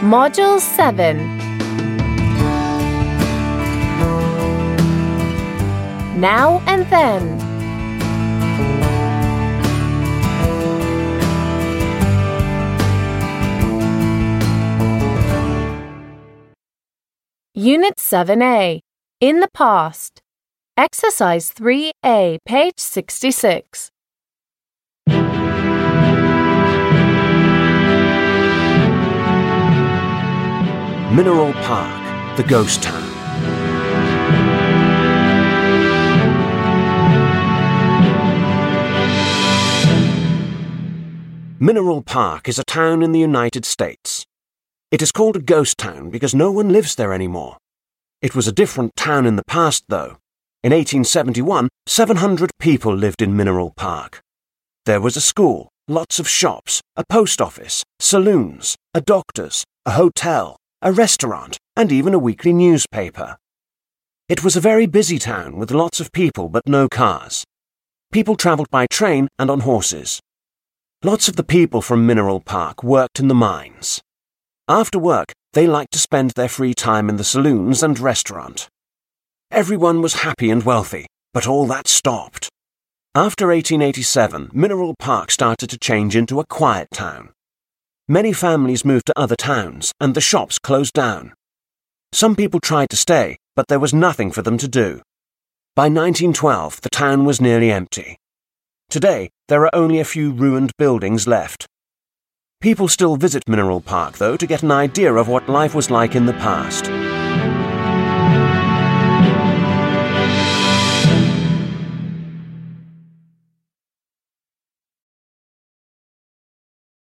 Module 7. Now and then. Unit 7A. In the past. Exercise 3A, page 66. Mineral Park, the ghost town. Mineral Park is a town in the United States. It is called a ghost town because no one lives there anymore. It was a different town in the past, though. In 1871, 700 people lived in Mineral Park. There was a school, lots of shops, a post office, saloons, a doctor's, a hotel, a restaurant, and even a weekly newspaper. It was a very busy town with lots of people but no cars. People travelled by train and on horses. Lots of the people from Mineral Park worked in the mines. After work, they liked to spend their free time in the saloons and restaurant. Everyone was happy and wealthy, but all that stopped. After 1887, Mineral Park started to change into a quiet town. Many families moved to other towns, and the shops closed down. Some people tried to stay, but there was nothing for them to do. By 1912, the town was nearly empty. Today, there are only a few ruined buildings left. People still visit Mineral Park, though, to get an idea of what life was like in the past.